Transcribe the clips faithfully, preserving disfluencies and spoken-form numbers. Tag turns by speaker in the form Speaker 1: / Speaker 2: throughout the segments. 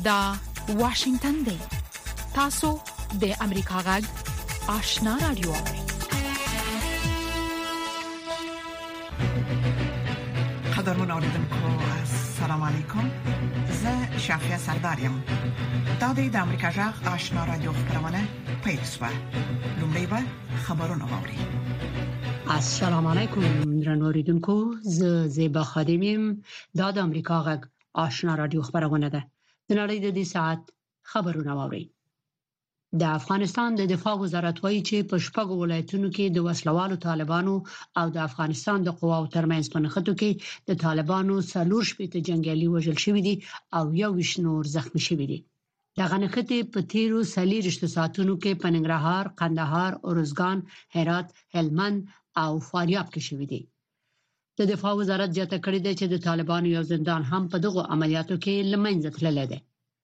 Speaker 1: دا واشنگتن دی. تاسو د امریکا غږ آشنا رادیو.
Speaker 2: قدرمن اوریدونکو السلام علیکم. زه شافیا سردارم. دا د امریکا غږ آشنا رادیو خبرونه پېښه. لومړی به خبرونه واوري.
Speaker 3: السلام علیکم درنو اوریدونکو، زه زیبا خادمیم. دا د امریکا غږ آشنا رادیو خبرونه ده. د نړۍ د دې ساعت خبرونه واوري. د افغانستان د دفاع وزارت وایي چې په شپږو ولایتونو کې د وسلوالو طالبانو او د افغانستان د قواو ترمنځ په نښتو کې د طالبانو څلور شپېته جنگیالي وژل شوي دي او یو ویشت نور زخمی شوي دي. دغه نښتې په تیرو څلوېښتو ساعتونو کې په ننګرهار، قندهار، ارزګان، هرات، هلمند او فاریاب کې شوي دي. د دفاع وزارت زیاته کړې ده چې د طالبانو یو زندان هم په دغو عملیاتو کې له منځه تللی دی.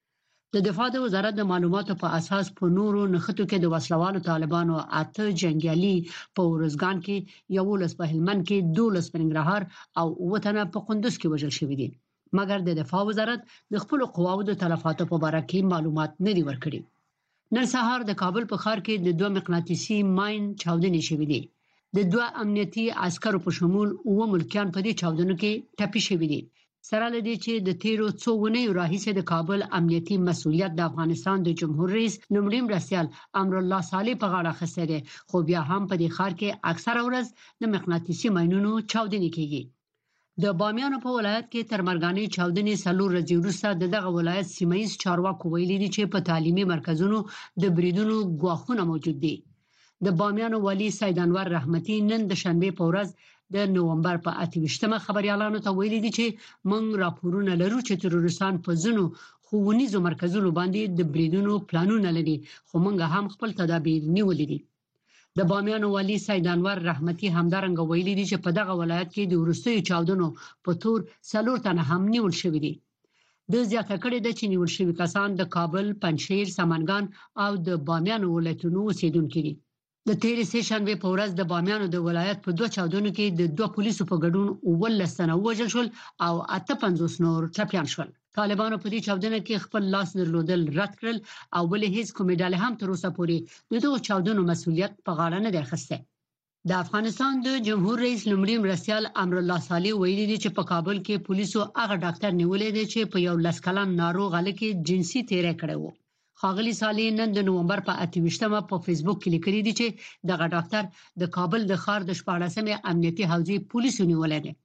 Speaker 3: د دفاع د وزارت د معلوماتو په اساس په نورو نښتو کې د وسلوالو طالبانو اته جنگیالي په ارزګان کې، یولس په هلمند کې، دولس په ننګرهار او اووه تنه په کندوز کې وژل شوي دي. مګر د دفاع وزارت د خپل قواوو د تلفاتو په اړه کې معلومات نه دی ورکړي. نن سهار د کابل په ښار کې د دوه مقناطیسي ماین چاودنې شوې دي. د دوه امنیتي عسکرو په شمول اووه ملکیان په دې چاودنو کې ټپي شوي دي. سره لدی چې د تیرو څو ونیو راهیسې د کابل امنیتي مسؤلیت د افغانستان د جمهور رئیس لومړي مرستیال امرالله صالح په غاړه اخیستی دی، خو بیا هم په دې ښار کې اکثره ورځ د مقناطیسي ماینونو چاودنې کیږي. د بامیانو په ولایت کې تر مرګانې چاودنې څلور ورځې وروسته د دغه ولایت سیمه ییز چارواکو ویلي دي چې په تعلیمي مرکزونو د بریدونو ګواښونه موجود دي. د بامیانو والي سید انور رحمتي نن د شنبه په ورځ د نومبر په اته ویشتمه خبريالانو ته ویلي دي چې موږ راپورونه لرو چې تروریستان په ځینو ښوونیزو مرکزونو باندې د بریدونو پلانونه لري، خو موږ هم خپل تدابیر نیولي دي. د بامیانو والي سید انور رحمتي همدارنګه ویلي دي چې په دغه ولایت کې د وروستیو چاودنو په تور څلور تنه هم نیول شوي دي. د زیاته کړې ده چې نیول شوي کسان د کابل، پنجشیر، سمنګان او د بامیانو ولایتونو اوسیدونکي دي. د تیرې سه شنبه په ورځ د بامیانو د ولایت په دوه چاودنو کې د دوه پولیسو په ګډون اوولس تنه وژل شول او اته پنځوس نور ټپیان شول. طالبانو په دې چاودنه کې خپل لاس درلودل رد کړل او ولې هیڅ کومې ډلې هم تر اوسه پورې د دغو چاودنو مسؤلیت په غاړه نه دی اخیستی. د افغانستان د جمهور رئیس لومړي مرستیال امرالله صالح ویلي دي چې په کابل کې پولیسو هغه ډاکټر نیولې دی چې په یو لس کلن ناروغ هلک جنسي تیری کړی و. ښاغلي صالح نن د نومبر په اته ویشتمه په فیسبوک کې لیکلي دي چې دغه ډاکټر د کابل د ښار د شپاړسمې امنیتي حوزې پولیسو نیولې دی.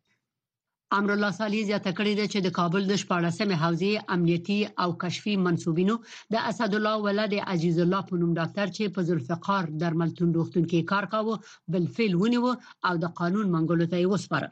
Speaker 3: امرالله صالح زیاته کړې ده چې د کابل د شپاړسمې حوزې امنیتي او کشفي منصوبینو د اسدالله ولد عزیز الله په نوم ډاکټر چې په ذوالفقار درملتون روغتون کې کار کاوه بالفعل ونیو او د قانون منګولو ته یې وسپاره.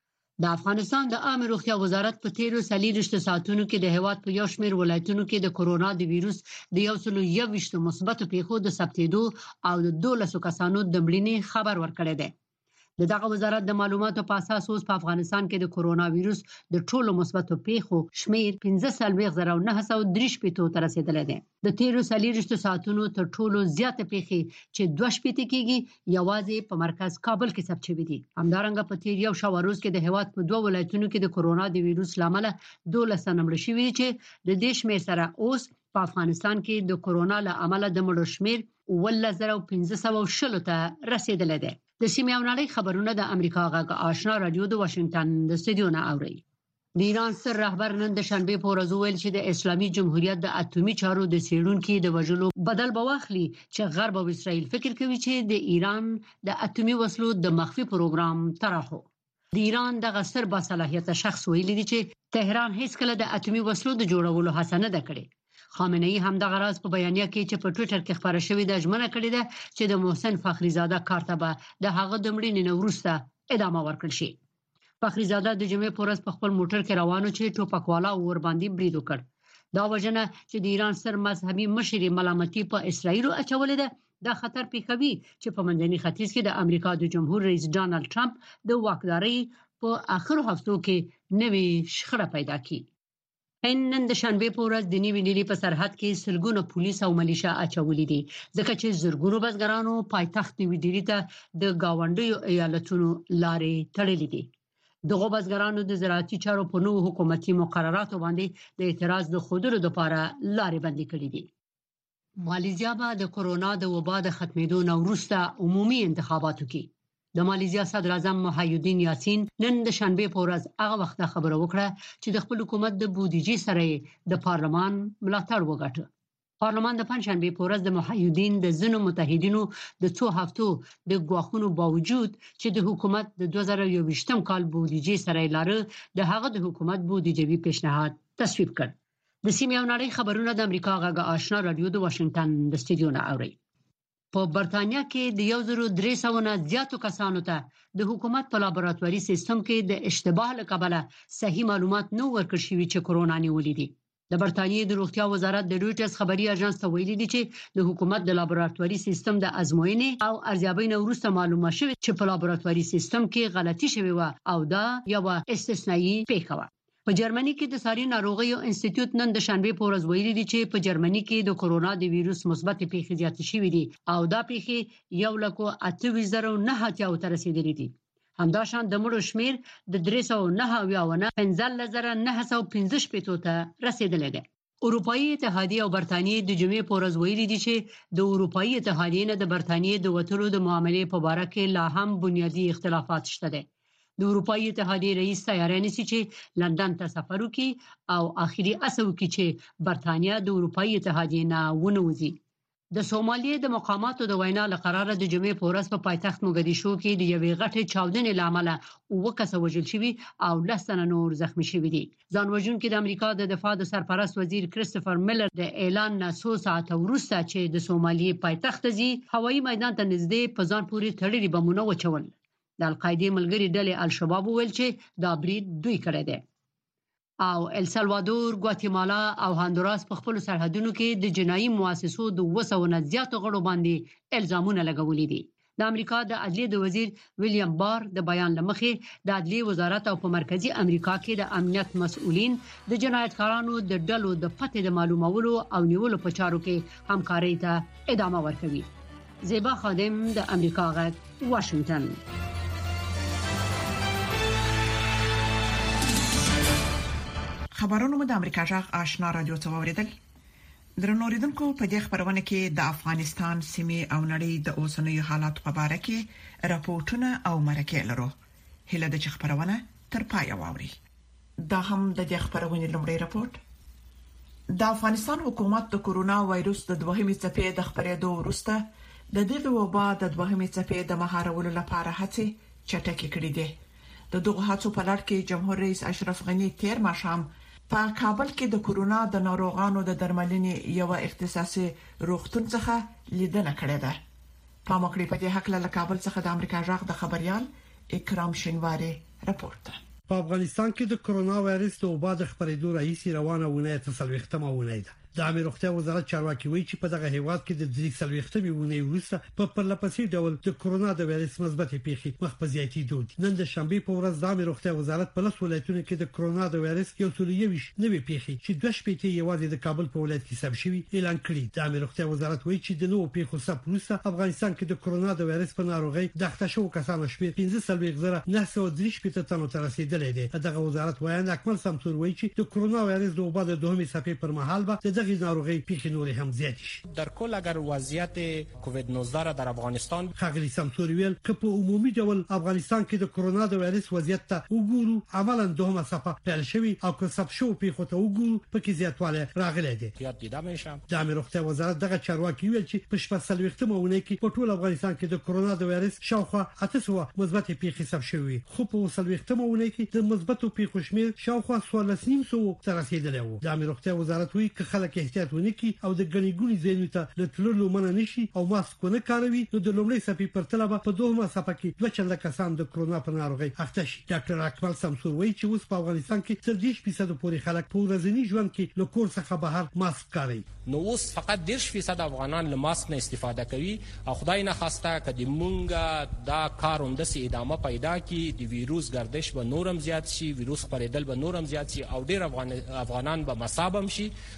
Speaker 3: د افغانستان د عامه روغتیا وزارت په تیرو څلوېښتو ساعتونو کې د هیواد په یو شمېر ولایتونو کې د کورونا د ویروس د یو سل او یو ویشت مثبتو پیښو د ثبتېدو او د دولسو کسانو د مړینې خبر ورکړی دی. د دغه وزارت د معلوماتو په اساس اوس په افغانستان کې د کورونا ویروس د ټولو مثبتو پیښو شمېر پنځه څلوېښت زره نهه سوه درې شپېته ته رسیدلی دی. د تیرو څلوېښتو ساعتونو تر ټولو زیاته پیښې چې دوه شپېته کېږي یوازې په مرکز کابل کې ثبت شوي دي. همدارنګه په تیر یو شاوه روز کې د هیواد په دوه ولایتونو کې د کورونا د ویروس له امله دولس تنه مړه شوي دي چې د دې شمېر سره اوس په افغانستان کې د کورونا له امله د مړو شمېر اوولس زره پنځه سوه شل ته رسیدلی دی. د سیمې او نړۍ خبرونه د امریکا غږ آشنا رادیو د واشنگټن د استودیو نه اوري. د ایران سر رهبر نن د شنبه په ورځ ویل چې د اسلامي جمهوریت د اټومي چارو د څېړونکو د وژلو بدل به واخلي چې غرب او اسرائیل فکر کوي چې د ایران د اټومي وسلو د مخفي پروګرام طرحو. د ایران دغه سر باصلاحیت شخص ویلي دی چې تهران هیڅ کله د اټومي وسلو د جوړولو هڅه نه ده کړې. خامنه ای هم دغه راز په بیانیه کې چې په ټوئیټر کې خبره شوې ده ژمنه کړې ده چې د محسن فخریزاده کار ته به د هغه د مړینې نه وروسته ادامه ورکړل شي. فخریزاده د جمعې په ورځ په خپل موټر کې روانو چې ټوپکوالا ور باندې برید وکړ. دا وجنه چې د ایران سر مذهبي مشر ملامتي په اسرائیل اچولې ده دا خطر پیښوي چې په منځني ختیځ کې د امریکا د جمهور رئیس ډانلډ ټرمپ د واکدارۍ په اخرو هفتو کې نوې شخړه پیدا کړي. نن د شنبه په ورځ د نیوي ډیلی په سرحد کې سلګونه پولیس او ملیشا اچولې دي ځکه چې زرګونو بزګرانو پایتخت نیوي ډیلی ته د گاونډیو ایالتونو لارې تړلې دي. دغه بزګرانو د زراعتي چارو په نوو حکومتي مقرراتو باندې د اعتراض د خودلو لپاره لارې بندي کړې دي. ماليزیا به د کورونا د وبا د ختمېدو نه وروسته عمومي انتخاباتو کې د ماليزیا صدر اعظم محی الدین یاسین نن د شنبه په ورځ هغه وخت خبره وکړه چې د خپل حکومت د بودیجې سره د پارلمان ملاتړ وکړ. پارلمان د پنځشنبه په ورځ د محی الدین د ځینو متحدینو د څو هفتو د غواخونو باوجود چې د حکومت د دوه زره یوویشتم کال بودیجې سره لاره د هغه د حکومت بودیجوي پیشنهاد تصویب کړ. د سیمې او نړۍ خبرونه د امریکا غږ آشنا رادیو د واشنگټن د سټډیو نه اوري. په برتانیا کې د یو زر درې سوه نه زیاتو کسانو ته د حکومت په لابراتواري سیستم کې د اشتباه له کبله صحیح معلومات نو ورکړ شوی چې کورونا نیولې دي. د برتانیې د روغتیا وزارت د رويټرز خبري اژانس ته ویلي دي چې د حکومت د لابراتواري سیستم د ازموینې او ارزیابۍ نه وروسته معلومه شوه چې په لابراتواري سیستم کې غلطي شوې و او دا یو استثنایی پیښه و. په جرمني کې د ساري ناروغیو انسټیټیوټ نن د شنبه په ورځ ویلي دي چې په جرمني کې د کورونا د وایروس مثبت پیښې زیاتې شوې دي او دا پیښې یو لکه اته ویشت زره نه اتیا ته رسیدلې دي. همداشان د مړو شمیر د درې سوه نه اویا نه پنځه زره نه سوه پنځه شپږ ته رسیدلی دی. اروپאי اتحادیه او برتانیې د جمعې په ورځ ویلي دي چې د اروپאי اتحادیې نه د برتانیې د وټرو د معاملې په اړه کې لا هم بنیادی اختلافات شته دي. د اروپאי اتحادیې رئیس تیاری نیسي چې لندن ته سفر وکړي او اخیری اسو کې چې برتانیې د اروپאי اتحادیې نه ونوځي. د سومالیې د مقاماتو د وینا لقرار د جمعې په ورځ په پایتخت موګدیشو کې د یوې غټې چاودنې لامل او کس وژل شوی او لسن نور زخمی شوی دي. ځان وژونکي د امریکا د دفاع د سرپرست وزیر کریستوفر میلر د اعلان نه څو ساعت وروسته چې د سومالیې پایتخت ځي هوایي میدان ته نږدې په ځان پورې تړلي بمونه وچول. د القاعده ملګری ډلې الشباب ویل چې دا برید دوی کړی دی. او ال سلوادور، ګواتیمالا او هندوراس په خپل سرحدونو کې د جنایي مؤسسو د دوه سوه نه زیاتو غړو باندې الزامونه لګولي دي. د امریکا د عدلیې د وزیر ویلیام بار د بیان لمخې د عدلیې وزارت او په مرکزی امریکا کې د امنیت مسؤلین د جنایتکارانو د ډلو د پته د معلومولو او نیولو په چارو کې همکاري ته ادامه ورکوي. زیبا خادم د امریکا غږ واشنگټن.
Speaker 2: خبرونه د امریکا جغ آشنا رادیو ته اوریدل. درنو اوریدونکو په دې خبرونه کې د افغانستان سیمې او نړۍ د اوسنیو حالاتو په اړه کې راپورټونه او مرکې لرو. هله د خبرونه تر پای واوري. دا هم د دې خبرونه لومړی راپورټ. د افغانستان حکومت د کورونا وایروس د دوهمې څپې د خبرېدو وروسته د دغه وبا د دوهمې څپې د مهارولو لپاره هڅې چټکې کړې دي. د دغه هڅو په لړ کې جمهور رئیس اشرف غنی تیر ماښام په کابل کې د کورونا د ناروغانو د درملنې یو اختصاصي روغتون څخه لیدنه کړې ده. په مکړی په دې حق له کابل څخه د امریکا جغ د خبريال اکرام شینواری راپورټ.
Speaker 4: په افغانستان کې د کورونا وایرس د وبا د خبرېدو رئیسي روانه ونه تسلوختمه ونه ده. د امیر روغتیا وزارت چارواکي وایي چې په دغه هیواد کې د درې سلوختمې ونه وروسته په پرلپسې ډول د کورونا د وایرس مثبت پیښې مخ په زیاتېدو دي. نن د شنبه په ورځ د امیر روغتیا وزارت په لس ولایتونو کې د کورونا د وایرس یو څو یوش نوې پیښې چې دوه شپېته یوازې د کابل په ولایت کې ثبت شوي اعلان کړي. د امیر روغتیا وزارت وایي چې د نوو پیښو ثبت وروسته افغانستان کې د کورونا د وایرس په ناروغي د اخته شو کسانو شمېر پنځه سلويخ زره نه سوه درې شپېته تنو ته رسیدلی دی. دغه وزارت وایي اکمل سمسور وایي چې د کورونا وایرس د وبا د دوهمې څپې پر مهال به دغه ناروغي نوری هم زیات شي.
Speaker 5: در کل اگر وضعیت کووید نوزده را در افغانستان
Speaker 4: خغلی سمسوری ویل که په عمومي ډول افغانستان کې د کورونا د وایرس وضعیت ته وګورو عملاً دوهمه څپه پیل شوی او که سب شو پیښو ته وګورو پکې زیاتوالی راغلی دی.
Speaker 5: یاد دیده میشم
Speaker 4: د امیر روغتیا وزارت دغه چارواکي ویل چې په شپږ سلويختمه ونه کې په ټول افغانستان کې د کورونا د وایرس شاوخوا اته سوه مثبت پیښې ثبت شوې خو په سلويختمه ونه کې د مثبتو پیښو شمېر شاوخوا څوارلس نیم سوه ته رسیدلی و. د امیر روغتیا وزارت وایي که خلک احتیاط ونه کړي او د غني ګونی ځینو ته د تللو منع نشي او ماسک نه کاروي نو د لومړۍ صفي پر طلبه په دوهمه صفه کې دوه چنده کسان د کورونا په ناروغي اخته شي. ډاکټر اکمل سمسور وایي چې اوس په افغانستان کې تر دېرش فیصد پورې خلک په ورځني ژوند کې له کور څخه بهر ماسک کاروي.
Speaker 5: نو اوس فقط دېرش فیصد افغانان له ماسک نه استفاده کوي او خدای نه خواسته کدي مونږه دا کار هم د سي ادامه پیدا کی د ویروس گردش به نورم زیات شي، ویروس پرېدل به نورم زیات شي او ډېر افغان افغانان به مصابم شي او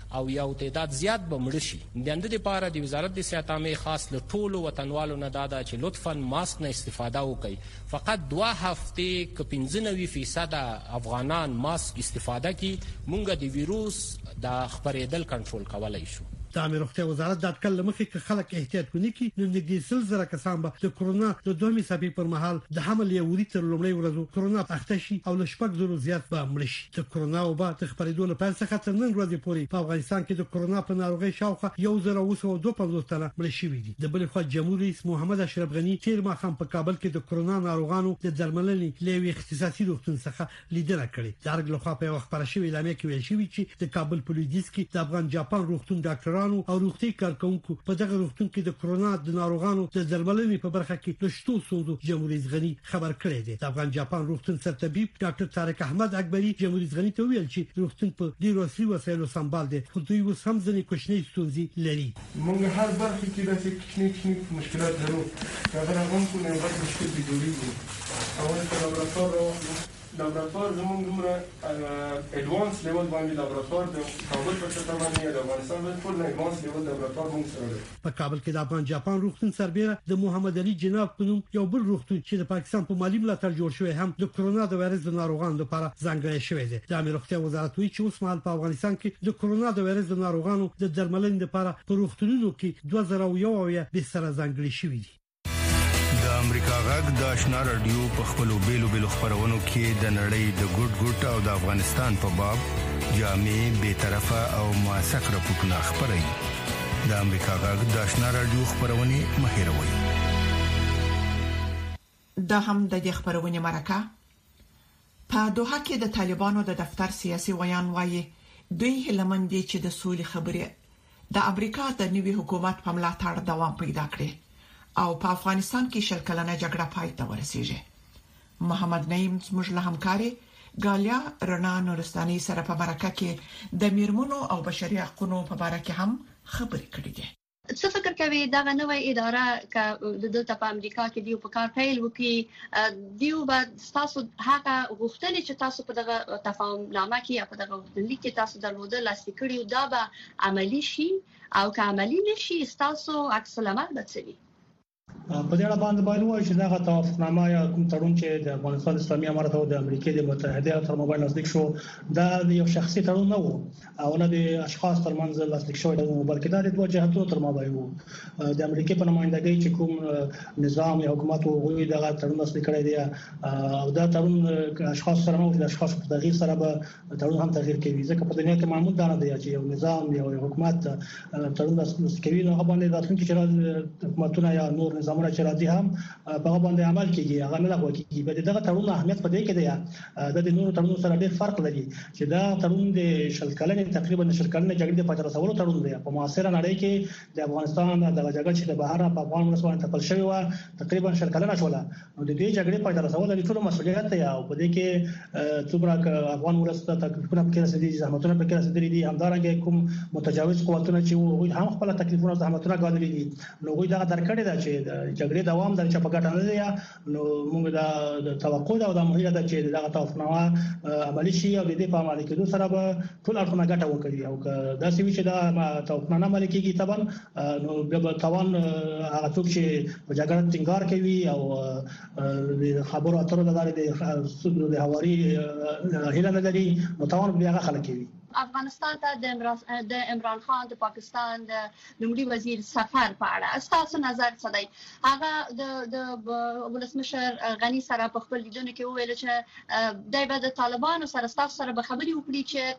Speaker 5: یو تعداد زیات به مړ شي. د اند لپاره د وزارت د صحت عامه خاص له ټولو وطنوالو نه دا ده چې لطفا ماسک نه استفاده وکړي. فقط دوه هفته ک پنځه نوي فیصد افغانان ماسک استفاده کی مونږ د ویروس د خپرېدل کنټرول کولای شو.
Speaker 4: د امیر روغتیا وزارت د اټکل لمخې ک خلک احتیاط کوي نو نږدې سل زره کسان به د کرونا د دوه میثاقي پر مهال د حمل یو وری تر لومړۍ ورځو کرونا اخته شي او له شپږ زرو زیات به مړ شي. د کرونا وبا د خپرېدو لپاره څخه تر نن ورځې پورې په افغانستان کې د کرونا په ناروغي شاوخوا یو زره اوه سوه دوه پنځوس تنه مړ شوي دي. د بل خوا جمهور رئیس محمد اشرف غنی تیر ماښام په کابل کې د کرونا ناروغانو د درملنې لوي اختصاصي روغتون څخه لیدنه کړې. د ارګ لخوا په وخت پر شوی اعلامیه کې ویل شوی چې د کابل په لویدیځ کې د افغان جاپان روغتون ډاکټرانو او روغتي کارکونکو په دغه روغتون کې د کرونا د ناروغانو د درملنې په برخه کې د شتو سوزو جمهور رئیس غنی خبر کړی دی. د افغان جاپان روغتون سرطبيب ډاکټر طارق احمد اکبری جمهور رئیس غنی ته ویل چې روغتون په ډیرو اصلي وسایلو سمبال دي خو دوی اوس هم ځنې کوچنی ستونزې لري.
Speaker 6: موږ هر برخه کې داسې کوچنی کوچنی مشکلات لرو. دا هغه کوم نه وخت مشکل دي جوړیږي. اول په لابراتوار لابراتوار زموږ دومره اډوانس لیول باندې لابراتوار د کابل په شته باندې د افغانستان په ټول اډوانس لیول لابراتوار موږ سره دی.
Speaker 4: په کابل کې د افغان جاپان روغتون سربېره د محمد علي جناب په نوم یو بل روغتون چې د پاکستان په مالی ملاتړ جوړ شوی هم د کرونا د وایرس د ناروغانو لپاره ځانګړی شوی دی. د امیر روغتیا وزارت وایي چې اوس مهال په افغانستان کې د کرونا د وایرس د ناروغانو د درملنې لپاره په روغتونونو کې دوه زره یو اویا به سره ځانګړي شوی دي.
Speaker 7: د امریکا غږ د آشنا رادیو په خپلو بیلو بیلو خبرونو کې د نړۍ د ګډ ګډ او د افغانستان په باب جامع به طرفه او موثق راپورټونه خبري. د امریکا غږ د آشنا رادیو خبرونه مهیروي.
Speaker 2: دا هم د دې خبرونه مرکه په دوحه کې د طالبانو د دفتر سیاسي ویان وایي دوی هلمند دي چې د سولې خبرې د امریکا د نوي حکومت په ملاتړ دوام پیدا کړي او په افغانستان کې شل کلنه جګړه پای ته ورسیږي. محمد نعیم زموږ له همکاري ګالیا رنا نورستاني سره په مرکه کې د میرمنو او بشري حقوقو په اړه کې هم خبرې کړې دي.
Speaker 8: څه فکر کوي دا نوې اداره ک د دلته په امریکا کې دیو په کار پیل وکي دیو به تاسو هغه غوښتنې چې تاسو په دغه تفاهم نامه کې په دغه لیک کې تاسو درلودل لاسلیک کړیو دا به عملی شي او که عملی نشي تاسو عکس العمل بچوي.
Speaker 9: په دې اړه باندې باید وایي چې دا توافقنامه یا کوم تړون چې د افغانستان اسلامي امارت او د امریکا د متحده تر موبایل لاسلیک شو دا یو شخصي تړون نه و او نه د اشخاص ترمنځ لاسلیک شوی دی بلکې دا د دوه جهتونو تر مابین وو. د امریکا په نمائندګۍ چې کوم نظام یا حکومت وغوړي دغه تړون لاسلیک کړی دی او دا تړون اشخاص سره نه د اشخاص په تغییر سره به تړون هم تغییر کوي ځکه په دنیا کې معمول دا نه دی چې یو نظام یا حکومت تړون لاسلیک کوي نو هغه باندې راتلونکي چې حکومتونه یا نور نظامونه چې راځي هم په هغه باندې عمل کوي هغه نه لغوه کوي. به دغه تړون اهمیت په دې کې دی د نورو تړونونو سره ډېر فرق لري چې دا تړون د شل کلنې تقریبا شل کلنې جګړې د پاتې رسولو تړون دی. په معاصره نړۍ کې د افغانستان د جګړې چې د بهر په افغان ولس تپل شوی و تقریبا شل کلنه شوله نو د دې جګړې پاتې رسول د ټولو مسؤلیت دی او په دې کې څومره افغان ولس ته تکلیفونه پکې رسېدلي دي زحمتونه پکې رسېدلي دي همدارنګه کوم متجاوز قوتونه چې هم خپل تکلیفونه او زحمتونه غواړي دي نو دوی دا درکړي دا چې جګړې دوام د چا په ګټه نه دی نو موږ دا توقع دا د مهمه ده چې دغه توافقنامه عملي شي او د دې په عملي کېدو سره به ټول اړخونه ګټه وکړي او دا سوي چې دا توافقنامه عملي کېږي طبعا نو به توان هغه څوک چې په جګړه ټینګار کوي او د خبرو اترو د لارې د هواري هیله نه لري نو توان به هغه خلک کوي.
Speaker 8: افغانستان ته د عمران د عمران خان د پاکستان د لومړي وزیر سفر په اړه تاسو نظر څه دی؟ هغه د د ولسمشر غنی سره په خپل لیدنه کې وویل چې دای به د طالبانو سره تاسو سره به خبري وکړي چې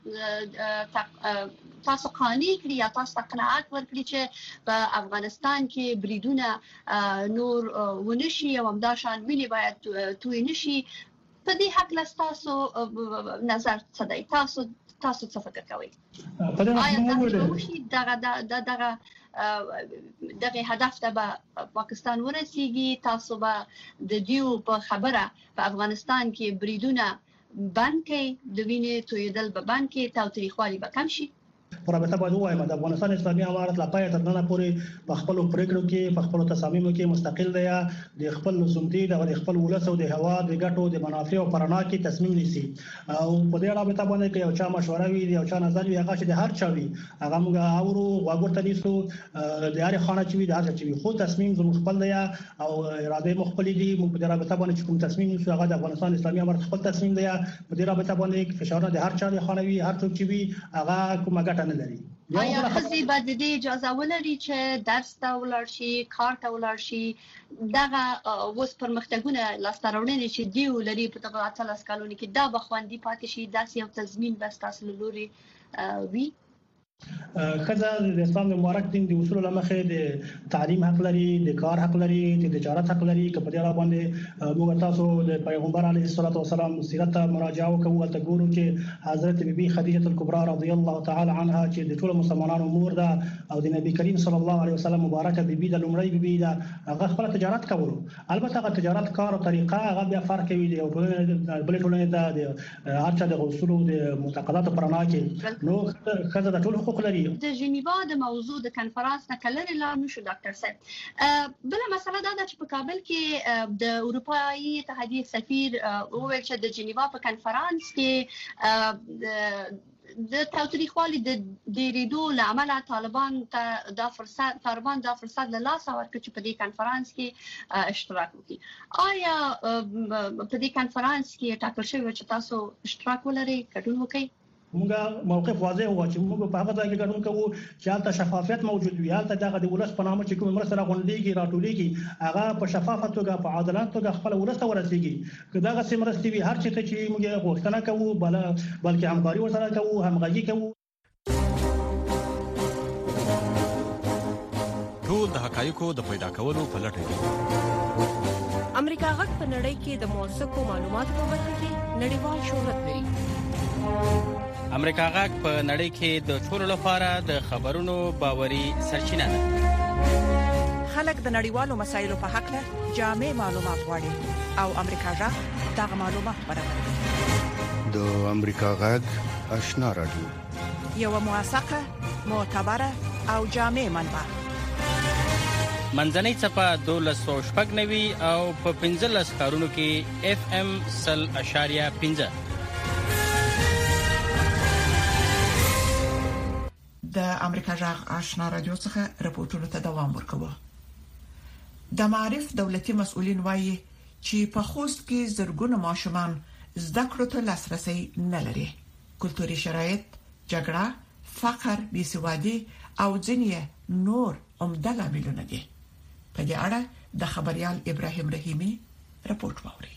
Speaker 8: تاسو تاسو قانوني کړی یا تاسو قناعت ورکړي چې په افغانستان کې بریدونه نور ونشي او همداشان ویلي باید توی نشي. په دې حق له تاسو نظر څه دی؟ تاسو تاسو څه فکر کوئ؟ آیا تاسو دغه دغه دغه هدف ته به پاکستان ورسیږي؟ تاسو به د دیو په خبره په افغانستان کې بریدونه بند کړئ د وینې تویدل به بند کړئ تاوتریخوالي به کم شي؟
Speaker 9: په رابطه باندې وایم د افغانستان اسلامي امارت لا پای تر نن پورې په خپل پریکړو کې په خپل تصامیمو کې مستقل دی د خپل لزومدي د خپل ولس او د هوا د ګټو د منافع او پرانا کې تصمیم نیسي او په دې رابطه باندې کې یو چا مشوره وي یو چا نظر وي هغه چې د هر چا وي هغه موږ اورو وګورته نیسو د هر خانه چې وي د هر چا چې وي خو تصمیم زموږ خپل دی او اراده مخبل دي موږ په دې رابطه باندې کوم تصمیم نیسو هغه د افغانستان اسلامي امارت خپل تصمیم دی په دې رابطه باندې فشار د هر چا د خانه وي هر څوک چې وي هغه کومه ګټه نه لري.
Speaker 8: آیا خزي به د دې اجازه ولري چې درس ته ولاړ شي کار ته ولاړ شي دغه اوس پرمختګونه لاسته راوړنې چې دی ولري په دغه اتلس کلونو کې دا بخواندي پاتې شي داسې یو تضمین بس تاسو لوري وي
Speaker 9: خزه د اسلام مبارک دین د اصول لمخه د تعلیم حق لري د کار حق لري د تجارت حق لري که په دې را باندې موږ تاسو د پیغمبر علیه الصلاه والسلام سیرت مراجعه وکړو ته ګورو چې حضرت بیبي خدیجه الکبرى رضی الله تعالی عنها چې د ټول مسلمانانو مور ده او د نبی کریم صلی الله علیه وسلم مبارکه بیبي د لومړی بیبي ده هغه خپل تجارت کولو البته هغه تجارت کار او طریقه هغه بیا فرق کوي د ټولنې بل ټولنې د هرڅه د اصول او د معتقدات پرانا کې نو خزه د ټول
Speaker 8: د جنیوا د موضوع د کنفرانس نه کلر اعلان شو ډاکټر صاحب بل مسله دا ده چې په کابل کې د اروپאי اتحادیه سفیر وویل چې د جنیوا په کنفرانس کې د تاریخوالي د ډیریدو لامل طالبان ته د فرصت طالبان د فرصت له لاس ورکړي چې په دې کنفرانس کې اشتراک وکړي آیا په دې کنفرانس کې ټاکل شوی چې تاسو اشتراک ولرئ ګډون وکړئ
Speaker 9: موږ موقف واضح و چې موږ په هغه ځای کې ګډون کوو چې هلته شفافیت موجود وي هلته دغه د ولس په نامه چې کوم مرسته راغونډيږي راټولېږي هغه په شفافه توګه په عادلانه توګه خپل ولس ته ورسیږي که دغه سیمرستي وي هر څه چې موږ غوښتنه کوو بلکې همکاري ورسره کوو همغږي کوو
Speaker 10: ټول د حقایقو د پیدا کولو په لټه کې
Speaker 11: امریکا غږ په نړۍ کې د موثقو معلوماتو په برخه کې نړیوال شهرت لري
Speaker 12: امریکا غږ په نړۍ کې د ټولو لپاره د خبرونو باوري سرچینه ده.
Speaker 13: خلک د نړیوالو مسایلو په حق له جامع معلومات غواړي او امریکا غږ دغه معلومات برابروي.
Speaker 7: د امریکا غږ آشنا رادیو
Speaker 13: یو موثقه معتبره او جامع منبع
Speaker 12: منځنۍ صفه دولس سو شپږ نوي او په پنځلس کارونو کې اف ام سل اشاریه پنځه
Speaker 2: د امریکا جغ آشنا رادیو څخه راپورټونه ته دوام ورکوي. د معرف دولتي مسؤلین وایي چې په خوست کې زرګونه ماشومان زده کړو ته لاسرسي نه لري. کلتوري شرایط، جګړه، فقر، بېسوادي او ځینې نور عمده لاملونه دي. په دې اړه د خبريال ابراهيم رحیمي راپورټ ووري.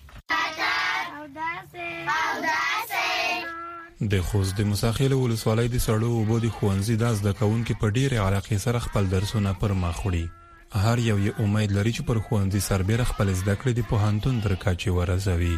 Speaker 14: د خوست د مساخیل ولسوالۍ د سړو وبو د خوانزي داس د کون کې په ډیره علاقې سره خپل درسونه پر مخ وړي. هر یو یې امید لري چې پر خوانزي سربېره خپل زده کړې د پوهنتون درکاچې ورسوي.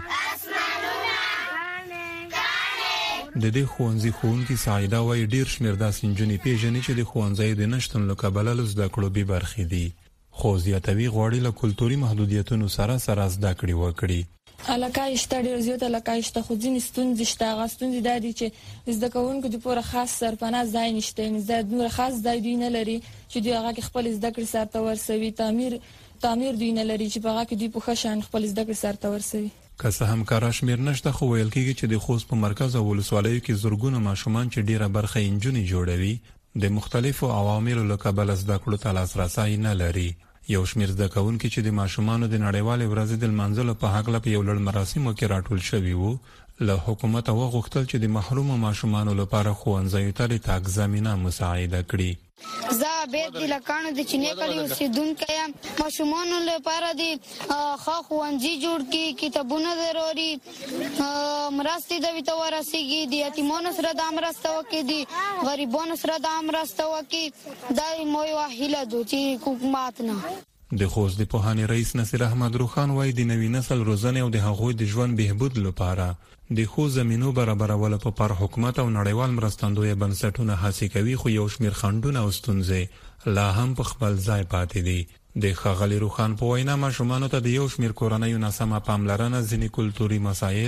Speaker 14: د دې خوانزي خوونکي سعیده وای ډیر شمیر داسې نجونې پیژنې چې د خوانزي د نشټن له کبله له زده کړو به برخې دي. خو زیاتوي غوړي له کلتوري محدودیتونو سره سره زده کړې وکړي.
Speaker 15: علاقه شته ډیر زیات علاقه شته خو ځینې ستونزې شته غاستونزې د دې چې زده کوونکو د پوره خاص سرپناه ځای نشته نه زده نور خاص ځای دی نه لري چې دوی هغه خپل زده کړې سره ورسوي تعمیر تعمیر دی نه لري چې هغه کې دوی په خشن خپل زده کړې سره ورسوي.
Speaker 14: که څه هم کاراشمیر نشته خو ویل کېږي چې د خوست په مرکز او ولسوالیو کې زورګونه ماشومان چې ډیره برخه انجونې جوړوي د مختلفو عواملو له کبله زده کړو ته لاسرسي نه لري. یو شمیر زده کوونکي چې د ماشومانو د نړیوالې ورځې د لمانځلو په حق لپاره یو لړ مراسمو کې راټول شوي وو له حکومت وغوښتل چې د محروم ماشومانو لپاره ښوونځیو ته د تګ زمینه مساعده کړي.
Speaker 16: زه به د لکانو د چینه کلی اوسیدونکو یم ماشومانو لپاره د ښه ښوونځي جوړ کړي کتابونه ضروري مرستې د ویته ورسیږي د یتیمانو سره د مرسته وکړي د غریبانو سره د مرسته وکړي دا مو یو هیله ده چې حکومت نه
Speaker 14: د خوست د پوهنې رئیس نصیر احمد روخان وایي د نوي نسل روزنه او د هغوی د ژوند بهبود لپاره د خو زمينو برابرول په پر حکومت او نړیوال مرستندوی بنسټونه هڅه کوي خو یو شمیر خندونه او ستونزې لا هم په خپل ځای پاتې دي. د خغلی روخان په وینا ماشومان ته د یو شمیر کورنۍ ناسمه پاملرنه ځینې کلتوري مسایل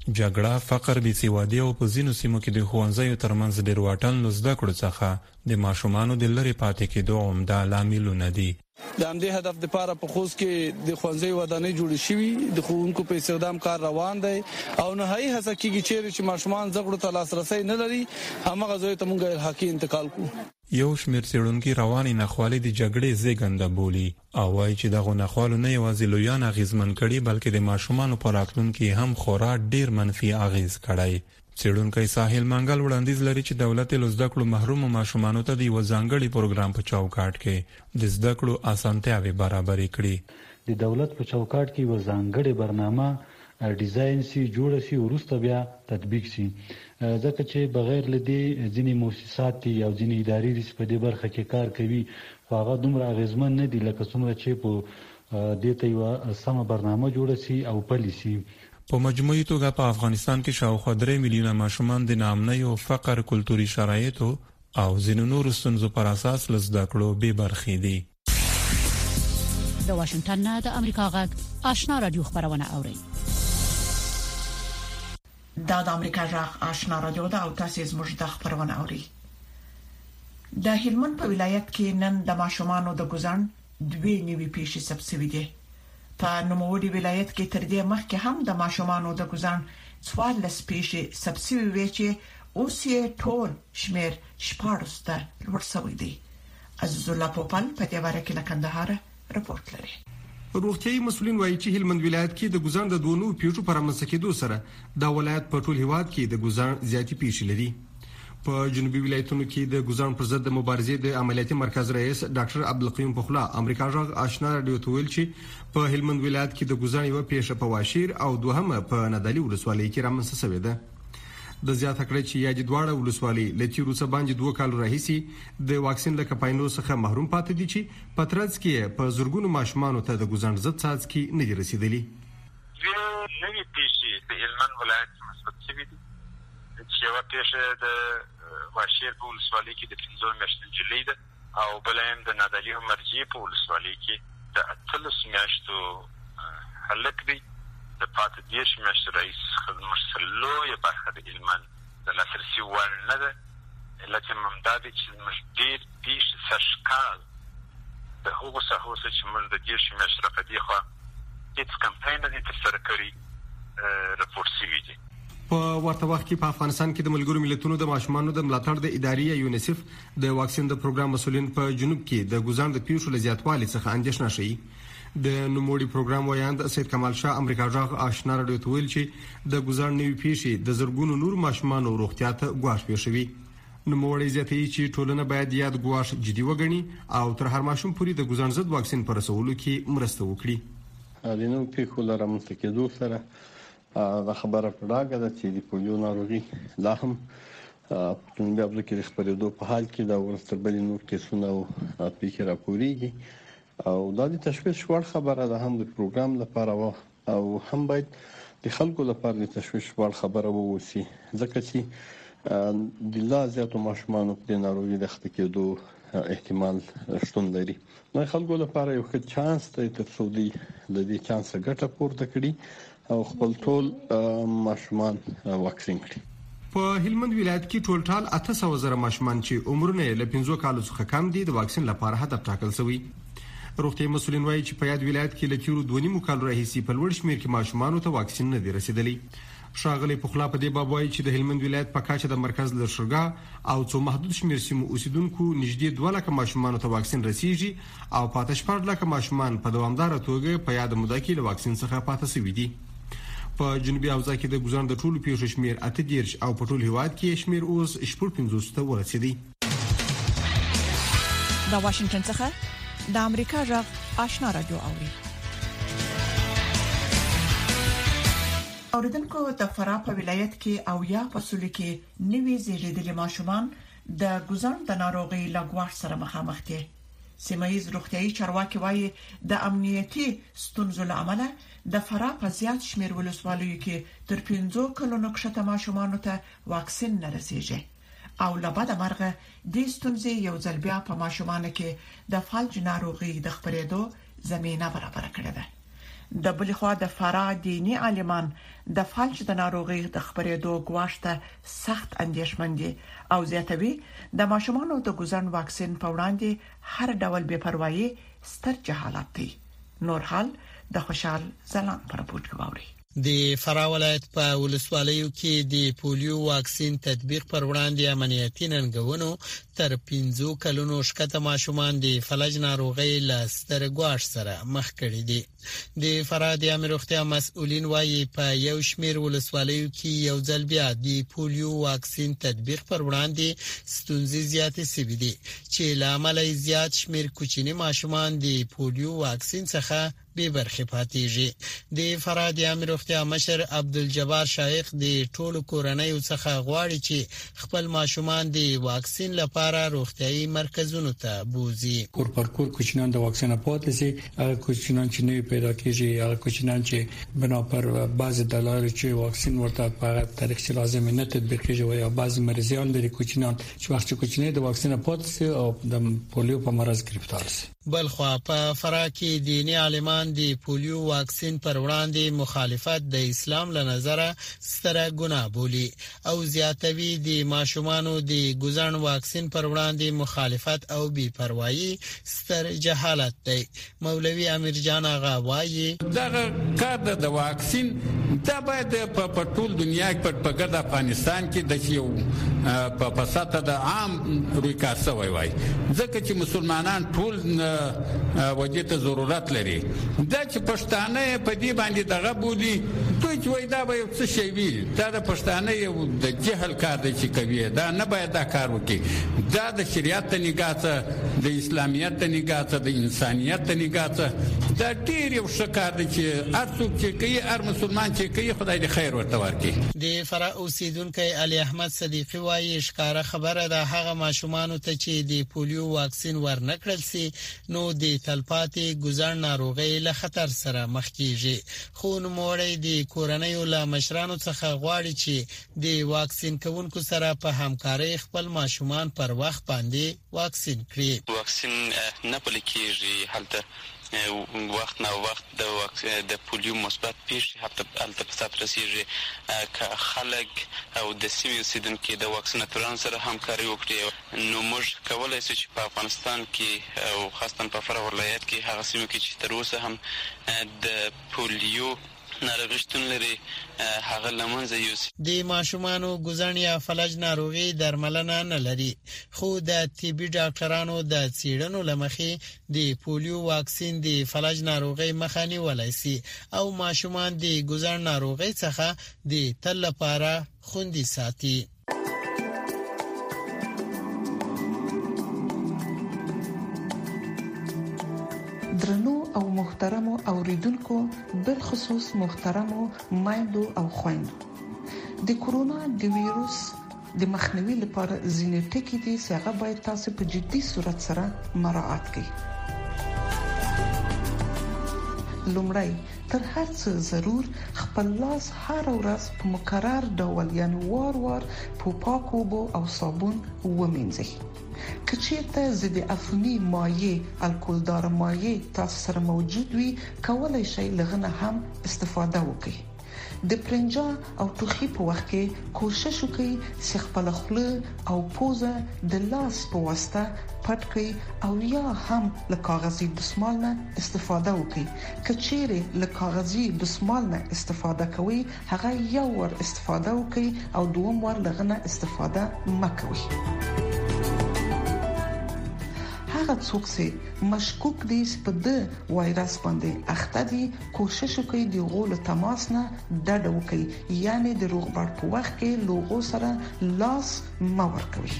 Speaker 14: جګړه، فقر، بېسوادي او په ځینو سیمو کې د ښوونځیو ترمنځ ډېر واټن له زده کړو څخه د ماشومانو د لرې پاتې کېدو عمده لاملونه دي.
Speaker 17: د همدې هدف لپاره په خوست کې د ښوونځي ودانۍ جوړې شوې، د ښوونکو په استخدام کار روان دی او نهایي هڅه کېږي چې ماشومان زده کړو ته لاسرسی نه لري همغه ځای ته موږ الحاقي انتقال کړو.
Speaker 14: یو شمېر څېړونکي روانې ناخوالې د جګړې زېږنده بولي او وایي چې دغه ناخوالو نه یوازې لویان اغېزمن کړي بلکې د ماشومانو په راتلونکي هم خورا ډېر منفي اغېز کړی. څېړونکی ساحل منګل وړاندیز لري چې دولت له زده کړو محرومو ماشومانو ته د یو ځانګړي پروګرام په چوکاټ کې د زده کړو اسانتیاوې برابرې کړي.
Speaker 18: د دولت په چوکاټ کې یو ځانګړي برنامه ډیزاین سي، جوړ سي، وروسته بیا تطبیق سي، ځکه چې بغیر لدی ځینې مؤسسات او ځینې ادارې چې په دې برخه کې کار کوي هغه دومره اغیزمن نه دي لکه څومره چې په دې ته یو سمه برنامه جوړ سي او پالیسي.
Speaker 14: په مجموعي توګه په افغانستان کې شاوخوا درې میلیونه ماشومان د ناامنۍ او فقر، کلتوري شرایطو او ځینو نورو ستونزو پر اساس له زده کړو بې برخې دي.
Speaker 1: د واشنگټن نه د امریکا غږ آشنا رادیو خبرونه اوري.
Speaker 2: دا د امریکا غږ آشنا رادیو دا او تاسو زموږ د خبرونه اوري. د هلمند په ولایت کې نن د ماشومانو د ګزن دوی نیوي پیښې ثبت شوې دي. په نوموړي ولایت کې تر دې مخکې هم د ماشومانو د ګزن څوارلس پیښې ثبت شوې وې چې اوس یې ټول شمېر شپاړس ته لوړ شوی دی. عزیز الله پوپل په دې اړه کې له کندهار راپورټ لري.
Speaker 19: روغتيایي مسؤلین وایي چې هلمند ولایت کې د ګزن د دوه نوو پیښو پر رامنځته کېدو سره د ولایت په ټول هیواد کې د ګزن زیاتې پیښې لري. په جنوبي ولایتونو کې د ګزن پر ضد د مبارزې د عملیاتي مرکز رئیس ډاکټر عبدالقیوم پخلا امریکا غږ آشنا رادیو ته ویل چې په هلمند ولایت کې د ګزن یو پیښه په واشیر او دوهمه په ندالي ولسوالۍ کې رامنځته شوې ده. د زیاته کړې چې یاد دواړه ولسوالۍ لتی روسه باندې دوه کال راهیسي د واکسین له کمپاینونو څخه محروم پاتې دي چې په ترڅ کې په زورګونو ماشومان ته د ګزن ضد څاڅکي نه دي رسیدلي.
Speaker 20: یو نوې پیښې د هلمند ولایت مثبت شوې دي چې یو پیښه د واشیر په ولسوالۍ کې د پنځو میاشتو جلۍ ده او بل هم د نادالي مرجې په ولسوالۍ کې د اتلس میاشتو هلک دی. د پاتې دیش میاشتو رئیس خدمت سلو یا برخه د هلمند د لاسرسي وړ نه ده الا چې ممدا دی چې موږ ډېر دیش سږکال د هغو ساحو څخه چې موږ د دیش میاشتو په دې خوا هېڅ کمپاین نه دي ترسره کړي راپورټ شوي دي.
Speaker 19: په ورته وخت کې په افغانستان کې د ملګرو ملتونو د ماشومانو د ملاتړ د ادارې یونیسف د واکسین د پروګرام مسولین په جنوب کې د ګزن د پیښو له زیاتوالي څخه اندېښنه شي. د نوموړي پروګرام وایاند سید کمال شاه امریکا غږ آشنا رادیو ته ویل چې د ګزن نوې پیښې د زرګونو نور ماشومانو روغتیا ته ګواښ پېښوي. نوموړي زیاتوي چې ټولنه باید یاد ګواښ جدي وګڼي او تر هر ماشوم پورې د ګزن ضد واکسین پر رسولو کې مرسته وکړي.
Speaker 21: د نوو پیښو لپاره متکیدو سره دا خبره پړاګه ده چې د پولیو ناروغي لا هم په جنوبي افریقا کې د خپرېدو په حال کې دا ورستربلې نور کیسونه او پیښې راپورېږي او دا د تشویش وړ خبره ده هم د پروګرام لپاره او هم باید د خلکو لپاره د تشویش وړ خبره ووسی ځکه چې د لا زیاتو ماشومانو په ناروغي د اخته کېدو احتمال شتون لري. نو خلکو لپاره یو ښه چانس دی تر څو دی د دې چانس ګټه پورته کړي او خپل ټول ماشومان واکسین کړي.
Speaker 19: په هلمند ولایت کې ټول ټال اته سوه زره ماشومان چې عمرونه له پنځو کالو څخه کم دي د واکسین لپاره هدف ټاکل شوی. روغتي مسؤلین وایي چې په یاد ولایت کې له تیرو دوه نیمو کالو راهیسي په لوړ شمېر کې ماشومان ته واکسین نه دی رسیدلی. ښاغلي پخلا په دې باب وایي چې د هلمند ولایت په کاچه د مرکز لشرګا او څو محدود شمېر سیمو اوسیدونکو نږدې دوه لکه ماشومان ته واکسین رسیږي او پاتې شپږ لکه ماشومان په دوامدار توګه په یاد موده کې له واکسین څخه پاتې شوي دي. په جنوبي اوزا کې د ګزن د ټولو پیښو شمېر اته دیرش او په ټول هیواد کې شمېر اوس شپږ پنځوس ته ورسېدی.
Speaker 13: د واشنگټن څخه د امریکا غږ آشنا رادیو اوري.
Speaker 2: اوریدونکو د فراه په ولایت کې او یا په سولې کې نوي زیږیدلي ماشومان د ګزن د ناروغي لګواښ سره مخامخ دي. سیمایي روغتيایي چارواکي وایي د امنیتي ستونزو لامل د فراه په زیات شمېر ولسوالیو کې تر پنځو کلونو کښته ماشومان ته واکسین نه رسیږي او لبد مرغه د ستونزې یو ځل بیا په ماشومان کې د فلج ناروغي د خپرېدو زمينه برابر کړې ده. د بل خوا د فراه دینی عالمان د فالج د ناروغي د خبرېدو غواړته سخت اندېښمن دي او زیاتوي د ماشومانو د ګوزن واکسین په وړاندې هر ډول بے پروايي ستر جهالت دی. نور حال د خوشحال زلان پر راپورټ کوي.
Speaker 3: د فراه ولایت په ولسوالیو کې د پولیو واکسین تطبیق پر وړاندې امنیتي ننګونو تر پنځو کلونو شکته ماشومان د فلج ناروغي له ستر ګواښ سره مخ کړي دي. د فراه د عامه روغتیا مسؤلین وايي په یو شمېر ولسوالیو کې یو ځل بیا د پولیو واکسین تطبیق پر وړاندې ستونزې زیاتې شوې دي چې لامل یې زیات شمېر کوچني ماشومان د پولیو واکسین څخه به برخه پاتېږي. د فراه د عامه روغتیا مشر عبدالجبار شایخ د ټولو کورنیو څخه غواړي چې خپل ماشومان د واکسین لپاره روغتيایي مرکزونو ته بوزي.
Speaker 22: کور پر کور کوچنان د واکسین پاتې سي، هغه کوچنان چې نوې پیدا کیږي، هغه کوچنان چې بنا پر بعض دلایل چې واکسین ورته په طریق چې لازم نه تطبیق کیږي یا بعض مریضان لري کوچنان چې وخت کوچنی د واکسین پاتې سي او د پولیو په مرض گرفتار سي.
Speaker 3: بلخوا په فراه کې دینی عالمان د پولیو واکسین پر وړاندې مخالفت د اسلام له نظره ستره ګناه بولي او زیاتوي د ماشومانو د ګوزن واکسین پر وړاندې مخالفت او بې پروايي ستر جهالت دی. مولوي امیر جان آغا وایي
Speaker 23: دا کار د واکسین دا باید په ټول دنیا کې په ګرد افغانستان کې د یو په فساد د عام روی کار سوی وای ځکه چې مسلمانان ټول وجه ته ضرورت لري. دا چې پښتانه په دې باندې دغه بولی دوی چې وای دا به څه شي وي، دا د پښتانه یو د جهل کار دی چې کوي، دا نه باید دا کار وکړي. دا د شریعت ته نگاه، د اسلامیت ته نگاه، د انسانیت ته نگاه، دا ډیر یو ښه کار دی چې هر څوک چې کوي، هر مسلمان چې کوي، خدای دې خیر ورته ورکړي.
Speaker 3: د فراه اوسیدونکو علي احمد صدیقي وایي ښکارا خبره ده هغه ماشومان ته چې د پولیو واکسین ورنکړل سي نو د تلپاتې ګوزن ناروغي له خطر سره مخ کیږي. خو نوموړی د کورنیو له مشرانو څخه غواړي چې د واکسین کوونکو سره په همکارۍ خپل ماشومان پر وخت باندې واکسین کړي.
Speaker 24: واکسین نه پلي کیږي، هلته وخت نه وخت د د پولیو مثبت پیښې هفته الته په سات رسیږي. که خلک او د سیمې اوسیدونکو د واکسیناتورانو سره همکاري وکړي نو موږ کولای شو چې په افغانستان کې او خاصه په فراه ولایت کې هغه سیمو کې چې تر اوسه هم د پولیو ناروغي شتون لري هغه لمنځه یوسي.
Speaker 3: د ماشومانو ګوزن یا فلج ناروغي درملنه نه لري، خو د طبي ډاکټرانو د څېړنو لمخې د پولیو واکسین د فلج ناروغي مخه نیولای شي او ماشومان د ګوزن ناروغي څخه د تل لپاره خوندي ساتي.
Speaker 2: درنو او محترمو اوریدونکو، بل خصوص محترمو مایندو او خويندو، د کورونا د ویروس د مخنیوي لپاره ځینې ټکي دي چې هغه باید تاسو په جدي صورت سره مراعات کړئ. لومړی تر هر څه ضرور خپل لاس هر ورځ په مکرر ډول یعنی وار وار په پاکو اوبو او صابون ومینځئ. کچېرته ضد عفوني مایع الکولدار مایع تاسو سره موجود وي، کولای شئ لغنه هم استفاده وکړئ. د پرنجا او ټوخي په وخت کې کوشش وکړئ چې خپل خوله او پوزه د لاس په واسطه پټ کړئ او یا هم له کاغذي دستمال نه استفاده وکړئ. کچېره له کاغذي دستمال نه استفاده کوئ، هغه یو ور استفاده وکړئ او دوم ور لغنه استفاده مکوئ. هغه څوک چې مشکوک دي چې په د وایرس باندې اخته دي، کوشش وکړي د غول تماس نه ډډه وکړي، یعنی د روغبړ په وخت کې لوغو سره لاس مه ورکوي.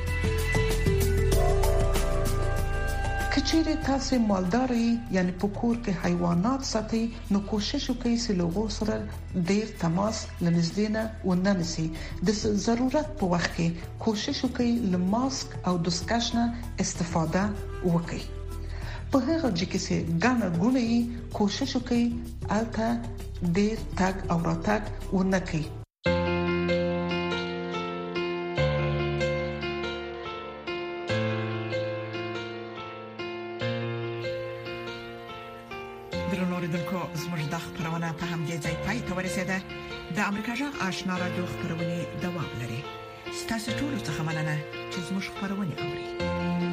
Speaker 2: کچېره تاسو مالدار یعنی په کور کې حیوانات ساتي نو کوشش وکړئ چې لوغو سره ډیر تماس لنږدې نه وننسي. د ضرورت په وخت کې کوشش وکړئ له ماسک او دستکش نه استفاده وکړئ. په هغه ځکه چې ګڼه ګونې کوشش وکړئ الته ډیر تګ او راتګ ونکړئ. درنو اوریدونکو زموږ د خبرونه په همدې ځای پای ته ورسیده. د امریکا جغ آشنا رادیو خبرونه دوام لري. ستاسو ټول څه مننه چې زموږ خبرونه اوري.